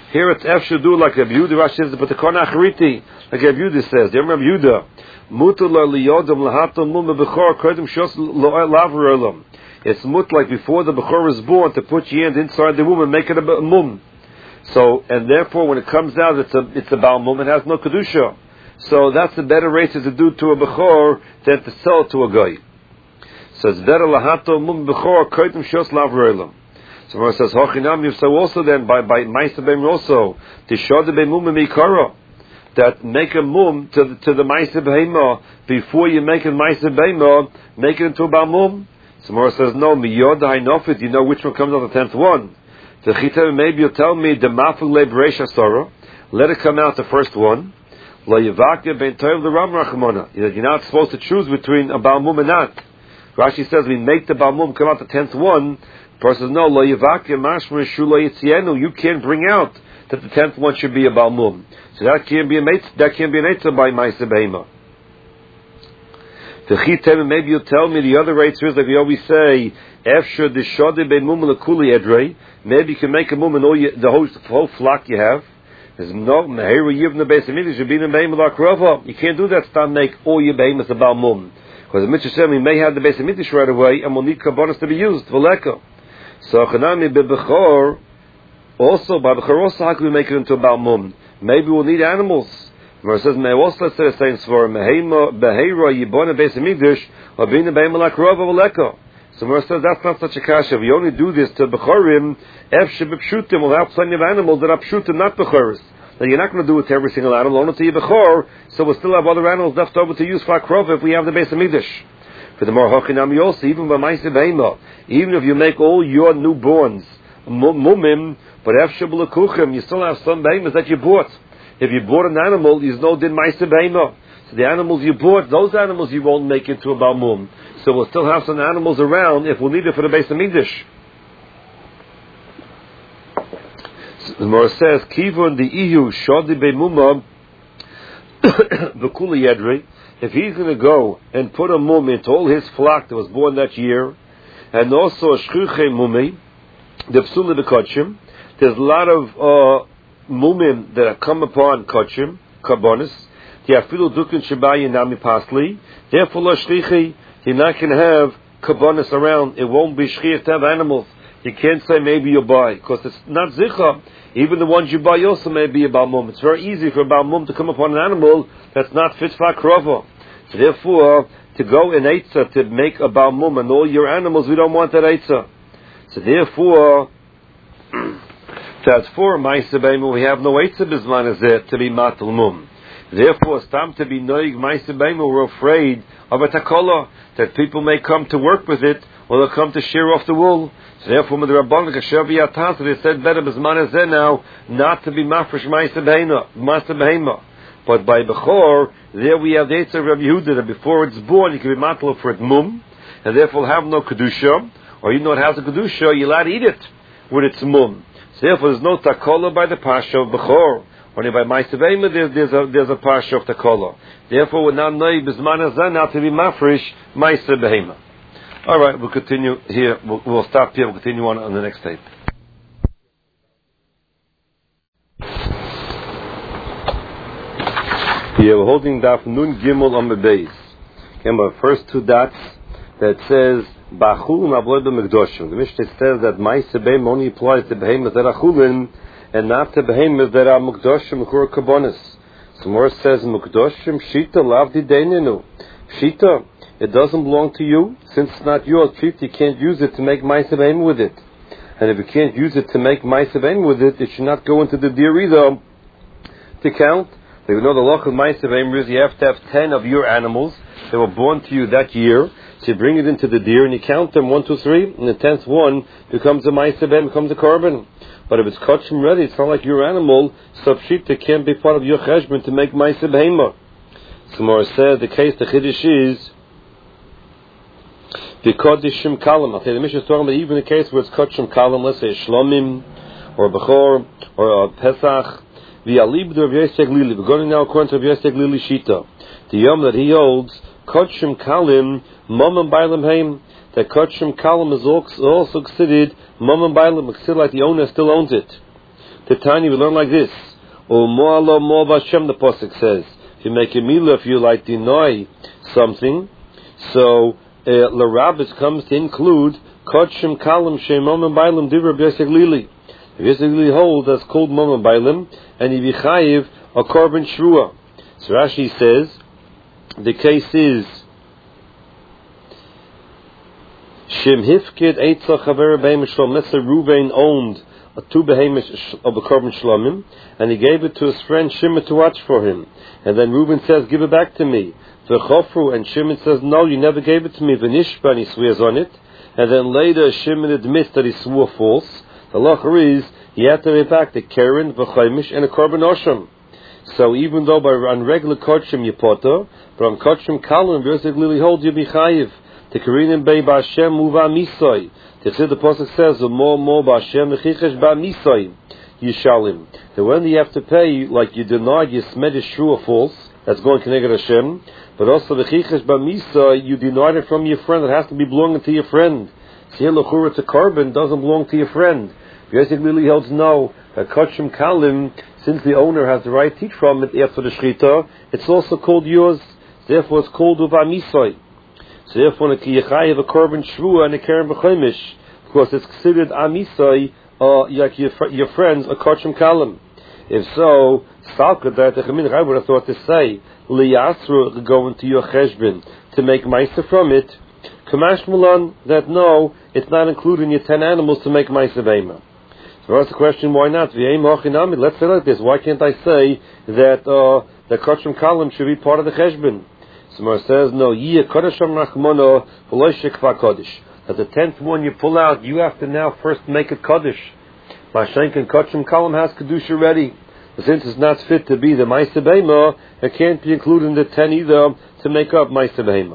Here it's F should do like Rabbi Yehuda. Rashi says, but the Kona Achariti, like Rabbi Yehuda says. You remember Rabbi Yehuda? It's mut like before the Bechor is born to put your hand inside the womb and make it a mum. So, and therefore when it comes out, it's a Baal Mum, it has no Kedusha. So that's a better race to do to a Bechor than to sell it to a guy. So it's better lahato mum Bechor, koidim shos lavroilam. So when it says, Hochinam, you say also then, by Maisa Beim also, Tishod Beim Mum Mikara, that make a mum to the Maisa Behema, before you make a Maisa Behema, make it into a Baal Mum. So Mora says, no, Miyod Hainofit, you know which one comes on the 10th one. The Chita, maybe you'll tell me, the Maful Lebresh Asara, let it come out the first one. La Yavakya Ben Toiv the Ram Rachmona. You're not supposed to choose between a Baal Mum and not. Rashi says, we make the Baal Mum come out the 10th one. The person says, no, Lo Yavakya Mashma Shula Yitzienu, you can't bring out that the 10th one should be a Baal Mum. So that can't be an Eitzah by Maisa Behema. The Chitem, maybe you'll tell me the other Eitzahs, like we always say, Efshur Dishode Bein Mum L'Kuli Edrei, maybe you can make a Mum in all the whole flock you have. There's no, Meheru Yivna Beis HaMikdash, Yibina Beim L'Akrova. You can't do that, start make all your Behemoths a Baal Mum. Because the Mitzvah said we may have the Beis HaMikdash right away, and we'll need Kabbanas to be used, V'leka. So Chanami B'Bechor, also, by Bechor also, how can we make it into a Baal Mum? Maybe we'll need animals. Where it says, may also let's say the same for Beheira Yibona Beis HaMikdash, or Bina Beim L'Akrova V'leka. So where it says that's not such a kasha. We only do this to Bechorim, F Shebipshutim, we'll have plenty of animals that are Pshutim, not Bechoris. Now you're not going to do it to every single animal, only to your Bechor, so we'll still have other animals left over to use for Akrova if we have the Beis HaMikdash. For the more Hochinam Yossi, even by Maisa Behema, even if you make all your newborns mumim, but F Shebulakuchim, you still have some behemoths that you bought. If you bought an animal, you know did Maisa Behema. So the animals you bought, those animals you won't make into a Baal Mum. So we'll still have some animals around if we'll need it for the Beis HaMikdash. So the Gemara says, Kivon the Iyu Shodi Beimuma V'Kuli Yedri. If he's going to go and put a mum into all his flock that was born that year, and also a Shchuche Mumi, the Psula B'Kodshim, there's a lot of mumim that have come upon Kodshim, Karbonis, the Afilu Dukin Shabai Nami Pasli, therefore La Shlichi, you're not going to have Karbonis around, it won't be Shchir to have animals. You can't say maybe you'll buy, because it's not Zicha. Even the ones you buy also may be a Baal Mum. It's very easy for a Baal Mum to come upon an animal that's not fit for Akrova. So therefore, to go in Eitzah to make a Baal Mum and all your animals, we don't want that Eitzah. So therefore, that's for Maisa Behema, we have no Eitzah Bizman as it to be Matal Mum. Therefore, it's time to be Noig Maisa Behema, we're afraid of a Takola, that people may come to work with it, or they'll come to shear off the wool. So therefore, when the Rabbanon Kasher V'Yatas, they said better Bizman as it now, not to be Mafresh Maisa Behema. But by Bechor, there we have the Eitzah of Rabbi Yehuda, that before it's born, you can be Matal for it Mum, and therefore have no Kedusha, or even though it has a Kedusha, you're allowed to eat it with its Mum. So therefore, there's no Takola by the Pasha of Bechor. Only by Maisa Behema there's a Pasha of Takola. Therefore, we're not knowing Bizman Hazan not to be Mafresh Maisa Behema. All right, we'll continue here. We'll stop here. We'll continue on the next tape. Yeah, we're holding Daf Nun Gimel on the base. Okay, my first two dots that says Bachul Navloi B'Mekdoshim. The Mishnah says that Maisa Behema only applies to Behemoths that are Chulin and not to Behemoths that are Mekdoshim Chur Kabonis. So more says Mekdoshim Shita Lavdi Deinenu. Shita, it doesn't belong to you. Since it's not yours, you can't use it to make Maisa Behema with it. And if you can't use it to make Maisa Behema with it, it should not go into the deer either to count. So you know the law of Maisa Behema is you have to have 10 of your animals that were born to you that year. So you bring it into the deer and you count them 1, 2, 3, and the 10th one becomes a Maisa Behema, becomes a korban. But if it's kachim ready, it's not like your animal, so Pshita can't be part of your cheshbon to make Maisa Behema. So more said the case the Chiddush is the Kodishim Kalam. Okay, the Mishnah is talking about even the case where it's Kodishim Kalam, let's say Shlomim, or Bechor, or Pesach, V'yalib de Rav Yosef Glili. We're going now according to Rav Yosef Glili Shita. The Yom that he holds, Kodishim Kalim, Momam Bailam Haim, that Kodishim Kalam is also considered Momam Bailam, considered like the owner still owns it. The Tanya, we learn like this. U'mo'alo mo b'Hashem, the Pasuk says. If you make a milah, if you like deny something, so l'rabbis comes to include kodshim kalim she'mom and bailim divra b'yasek lili. If Yasek lili holds that's called mom and bailim, and he chayiv a korban shrua. So Rashi says the case is Shem Hifkid Eitza Chaver Behem Shlom. Let's say Reuven owned two behemoths of a korban shlomim, and he gave it to his friend Shimon to watch for him. And then Reuven says, "Give it back to me." V'chofru, and Shimon says, "No, you never gave it to me." V'nishba, and he swears on it. And then later Shimon admits that he swore false. The lacher is he had to pay back the keren, v'chaimish, and a korban osham. So even though on regular kodshim you potter, but on kodshim kalim, Yosef lili holds you be chayiv. The Korean Bei B'Hashem Uva Misoi. The Pasuk says, "Mo B'Hashem Mechichesh Ba Misoi Yishalim." That when you have to pay, like you denied your smedish shua false, that's going Keneged Hashem, but also Mechichesh Ba Misoi, you denied it from your friend. It has to be belonging to your friend. So here, l'chura, it's a korban, doesn't belong to your friend. Yosef Lili holds no. That Kodshim Kalim, since the owner has the right to teach from it after the Shechita, it's also called yours. Therefore, it's called Uva Misoi. So therefore, a kiyachayev a korban shvua and a keren b'chaimish, because it's considered amisai, like your friends, a kodshim kalim. If so, salka that the Chamin I would have thought to say liyasru go into your cheshbon to make ma'aser from it. Kamash mulan that no, it's not included in your 10 animals to make ma'aser beima. So that's the question: why not? Let's say like this: why can't I say that the kodshim kalim should be part of the cheshbon? Somewhere says, no, that the 10th one you pull out, you have to now first make it Kaddish. Mashenk and Kodshim Kalim has Kedusha ready. But since it's not fit to be the Ma'aser Beima, it can't be included in the 10 either to make up Ma'aser Beima.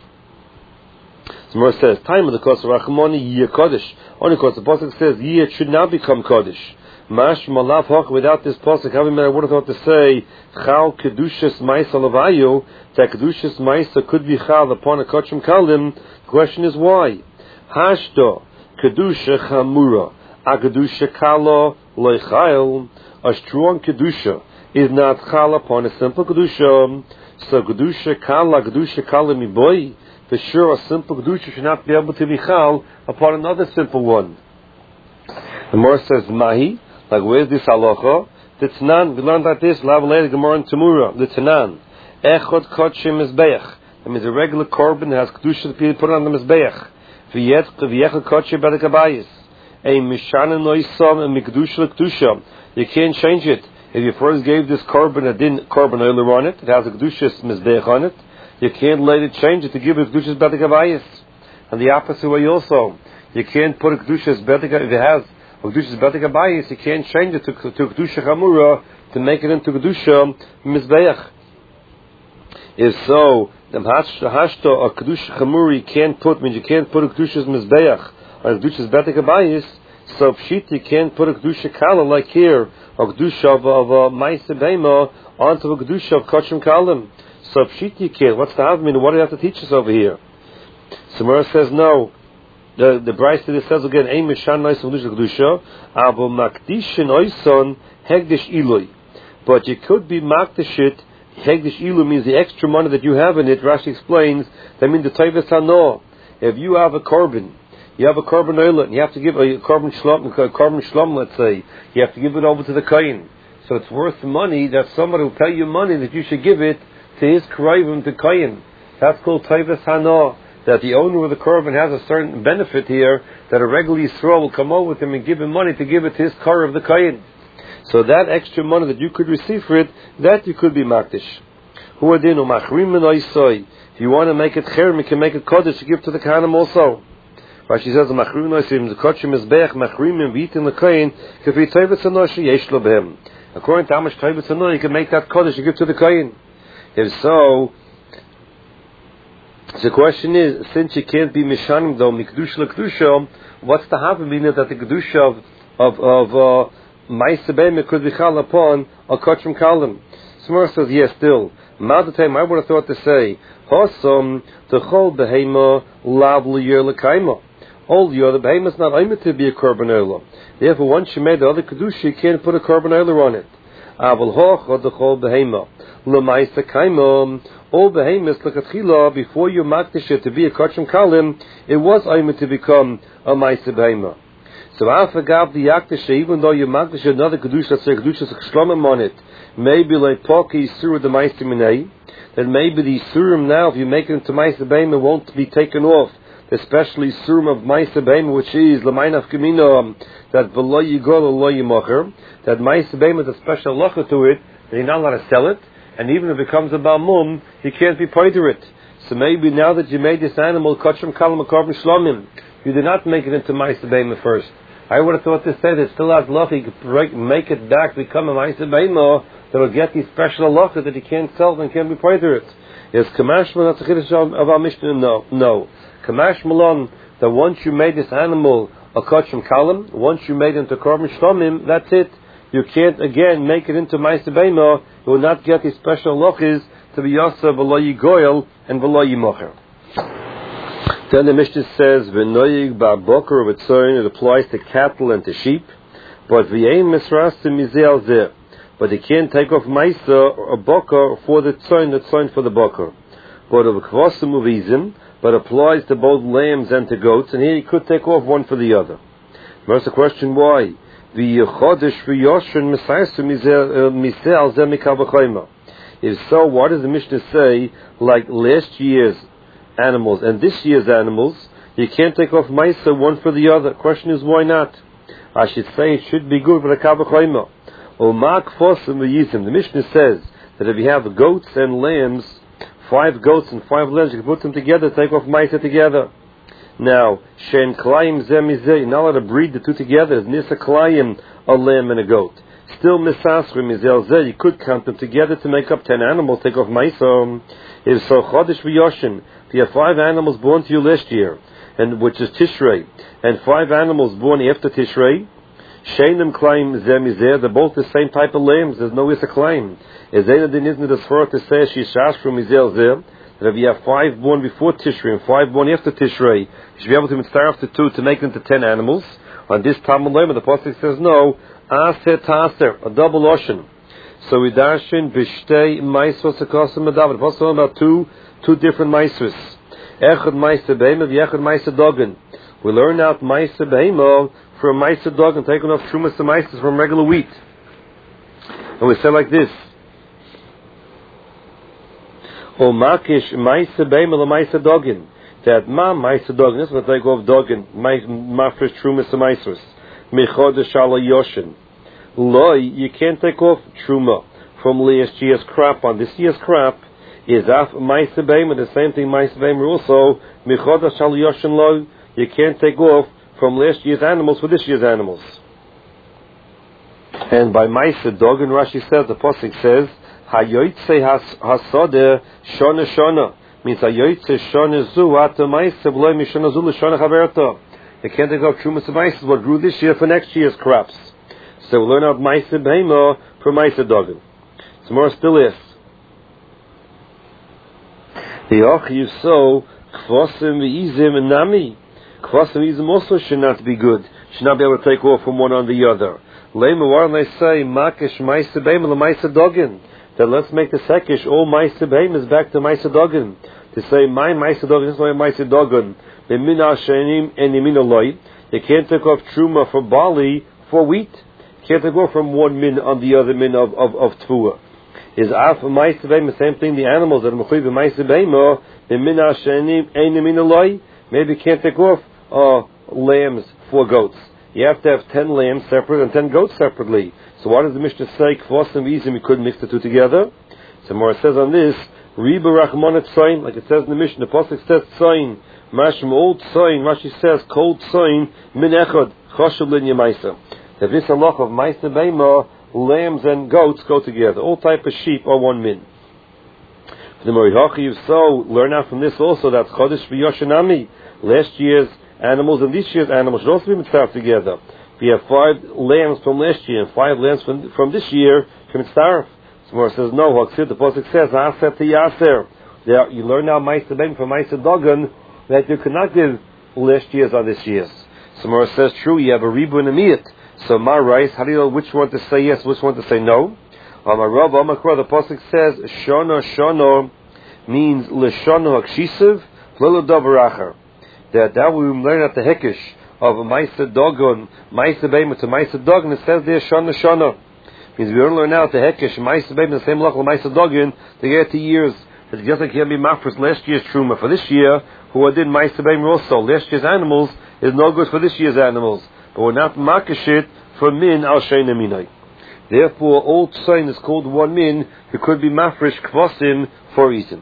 Somewhere says, time of the Kos Rachmoni, Yeh Kaddish. Only because the Pasuk says, Yeh should now become Kaddish. Mash malav hoch, without this pasuk, I would have thought to say chal kedushas ma'isa lavayu, that kedushas ma'isa could be chal upon a kodshim kalim. The question is why? Hashdo kedusha chamura, a kedusha kala loichayil. A strong kedusha is not chal upon a simple kedusha. So kedusha kala miboy. For sure, a simple kedusha should not be able to be chal upon another simple one. The Gemara says mahi. Like, where's this halacha? The Tanan, we learned like this, later Gemara and Tamura. The Tanan, echot kodshim mizbeach. That means a regular korban that has kedusha to be put on the mizbeach. V'yechot kodshim b'dekabayis. A mishanan noisam and mikdusha l'kedusha. You can't change it. If you first gave this korban a din korban oiler on it, it has a kedusha mizbeach on it. You can't later change it to give it kedusha b'dekabayis. And the opposite way also, you can't put a kedusha b'dekabayis if it has Kedusha's B'deka Bayis, you can't change it to Kedusha Chamura to make it into Kedusha Mizbeach. If so, the Hashto or Kedusha Chamura you can't put, means you can't put a Kedusha's Mizbeach on Kedusha's B'deka Bayis, so Pshit you can't put a Kedusha Kala like here, or Kedusha of Ma'aser Beima onto a Kedusha of Kodshim Kalim. So Pshit you can't. What's the Havmin? What do you have to teach us over here? Samara says no. The Brayso says again, "Ein mishan nois kedusha, abo makdishin oison hegdish ilui." But you could be makdishit. Hegdish ilu means the extra money that you have in it. Rashi explains that means the tayves hano. If you have a korban, you have a korban oil, and you have to give a korban shlom, let's say, you have to give it over to the kohen. So it's worth the money that somebody will pay you money that you should give it to his karayim, to kohen. That's called tayves hano. That the owner of the korban has a certain benefit here, that a regular Yisrael will come over with him and give him money to give it to his kar of the kohen. So that extra money that you could receive for it, that you could be makdish. If you want to make it cherem, you can make it kodesh to give to the kohanim also. But she says, according to how much tayvet no, you can make that kodesh to give to the kohen. If so, the question is, since you can't be mishanim though mikdush l'kedusha, what's the happening that the kedusha of Ma'aser Beima could be chal upon a kodshim kalim? Smar says yes. Still, Ma'adatayim I would have thought to say Hosom t'chol behema lav l'yer l'kaima. All the other behemoths not aimed to be a korban olah. Therefore, once you made the other kedusha, you can't put a korban olah on it. Aval hoch or the chol behema l'maisa kaimom. All behemoths l'katchila before you makdish it to be a kachim kalim, it was aimed to become a maisa behema. So after gav the yakdish, even though you makdish another kedusha, let's say kedusha shlomim on it, maybe like poki sur the maisa minei, then maybe the surim now, if you make it into maisa behema, won't be taken off. Especially surim of maisa behema, which is l'mainaf gemina, that v'lo yigol lo yimacher, that maisa behema is a special lacha to it, that you're not allowed to sell it, and even if it becomes a balmum, you can't be poiter it. So maybe now that you made this animal, kachim kalam akarvim shlomim, you did not make it into maisa behema first. I would have thought this said it still has lacha, you could make it back, become a maisa behema, that will get these special lacha that you can't sell and can't be poiter it. Is kamashma, that's a chiddush of our Mishnah? No. Kamash Malon, that once you made this animal a kachim kalam, once you made it into korban shlomim, that's it. You can't again make it into maisa behema. You will not get these special lochis to be yasa v'lo yigoyel and v'lo yimocher. Then the Mishnah says v'noyig ba'boker v'tzoyin. It applies to cattle and to sheep, but v'yein misrasim mizel zeh. But you can't take off maisa or boker for the tzoyin for the boker. But of kvasim uvizim, but applies to both lambs and to goats, and here you could take off one for the other. There's the question why. If so, what does the Mishnah say, like last year's animals and this year's animals, you can't take off maisa one for the other. Question is, why not? I should say it should be good for the kabachayma. The Mishnah says that if you have goats and lambs, 5 goats and 5 lambs, you can put them together, take off maisa together. Now, shen klayim zemizeh, you're not allowed to breed the two together. It's nisa klayim, a lamb and a goat. Still misasrim mizel zeh, you could count them together to make up 10 animals, take off maisa. If so, chodesh v'yoshin, if you have 5 animals born to you last year, and which is Tishrei, and 5 animals born after Tishrei, shenim klayim zemizeh, they're both the same type of lambs, there's no isa klayim. Is there the nizn the sfar to say shishash from mizel zeh, that if you have 5 born before Tishrei and 5 born after Tishrei, you should be able to mitzvah after 2 to make them to 10 animals. On this Talmud Lema, the pasuk says no, aser taser, a double ocean. So we darshin b'shtei ma'isvos akasim medavar. The pasuk talking about two different ma'isvos. Echad ma'isa behema, v'echad ma'isa dogen. We learn out ma'isa behema from ma'isa dogen, taking off shumas and ma'isas from regular wheat. And we say like this. O makish ma'isa behema l'ma'isa dogen. That ma'isa dogen, this is what they go of dogen, ma'fresh trumas and ma'isas. Mechodesh ala yoshin. Loi, you can't take off truma from last year's crop on this year's crop. Is af ma'isa behema, the same thing ma'isa behema also. Mechodesh ala yoshin loi, you can't take off from last year's animals for this year's animals. And by ma'isa dogen, Rashi says, the pasuk says, Hayoitze hasodeh shona shona, means hayoitze shona zu ata ma'isa v'loi mishona zu l'shona chaverta. You can't take off trumas and ma'isa what grew this year for next year's crops. So we learn out ma'isa behema from ma'isa dogen. So more still is the och yivso kvasim v'izim and nami. Kvasim v'izim also should not be good. Should not be able to take off from one on the other. Lema, why don't they say makish ma'isa behema l'ma'isa dogen? Then let's make the sekish all ma'isa behema is back to ma'isa dogen. To say my ma'isa dogen is my ma'isa dogen. The mina shenim and the mina loy. You can't take off truma for barley for wheat. You can't take off from one min on the other min of tvua. Is af ma'isa behema the same thing? The animals that are mechuyev ma'isa behema, the mina shenim and the mina loy. Maybe you can't take off lambs for goats. You have to have 10 lambs separate and 10 goats separately. So why does the Mishnah say kvasim v'izim you couldn't mix the two together? So more it says on this, riba rachmanet tzayin, like it says in the Mishnah, the pasuk says tzayin, mashim old tzayin, Rashi says cold tzayin min echad chashuv lin yemaisa. That this halach of ma'isa behema, lambs and goats go together. All type of sheep are one min. The Morihachi so learn out from this also that chodesh v'yoshinami, last year's animals and this year's animals should also be mitzvah together. If you have 5 lambs from last year and 5 lambs from this year, you can mitzvah. Somewhere says no. The pasuk says aser to yaser. You learn now ma'isa behema from ma'isa dogen that you cannot give last year's on this year's. So Mara says, true, you have a ribu and a miyat. So Ma writes, how do you know which one to say yes, which one to say no? Amar the pasuk says, Shana means Leshana Hakshisiv, Lilo Davaracher. That we learn at the Hekish of a Maisa Dogon, Maisa Beim to Maisa Dogon, it says there Shana. Means we don't learn now at the Hekish, Maisa Beim, the same level Maisa Dogon, to get 2 years. It's just like he can be mafros last year's truma for this year, who did Maisa Beim also. Last year's animals is no good for this year's animals. But we're not makashit for min al sheina minai. Therefore, all tzayin is called one min, who could be mafresh kvasim for reason.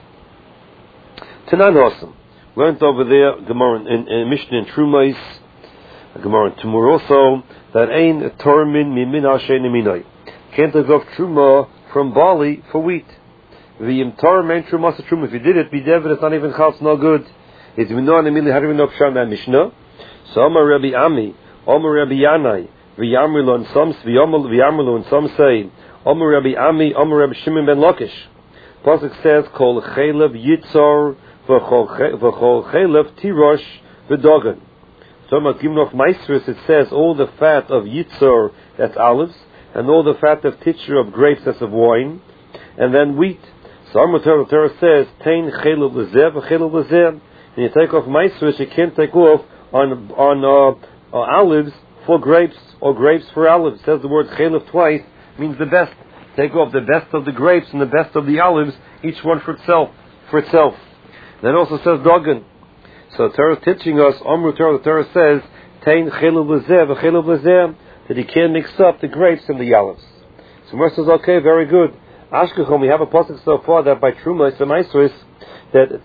Tanan Hasam. Learned over there, Gemara in Mishnah in Trumais, Gemara in Tumur also, that ein tormin min al sheina minai. Can't take off truma from barley for wheat. V'yim tormin truma sa truma. If you did it, b'devet, it's not even chalz, no good. It's we know on immediately how do we know pshat that Mishnah? So Amar Rabbi Ami, Amar Rabbi Yanai, V'yamrilu, and some V'yamrilu, and some say Amar Rabbi Ami, Amar Rabbi Shimon ben Lakish. Pasuk says, Kol chelev yitzor v'chol chelev tirosh v'dogan. So Amar Gimnof Maestris, it says all the fat of yitzor, that's olives, and all the fat of titcher of grapes, that's of wine, and then wheat. So Amar Torah says, Tein chelev l'zeh v'chelev l'zeh. And you take off maestris, you can't take off on olives for grapes, or grapes for olives. It says the word chelev twice, means the best. Take off the best of the grapes and the best of the olives, each one for itself. Then also says dogan. So the Torah is teaching us, Amru Torah, the Torah says, Tein chelev l'zeh v'chelev l'zeh, that you can't mix up the grapes and the olives. So Mer says, okay, very good. Ashkechom, we have a pasuk so far that by Truma, it's a maestris, that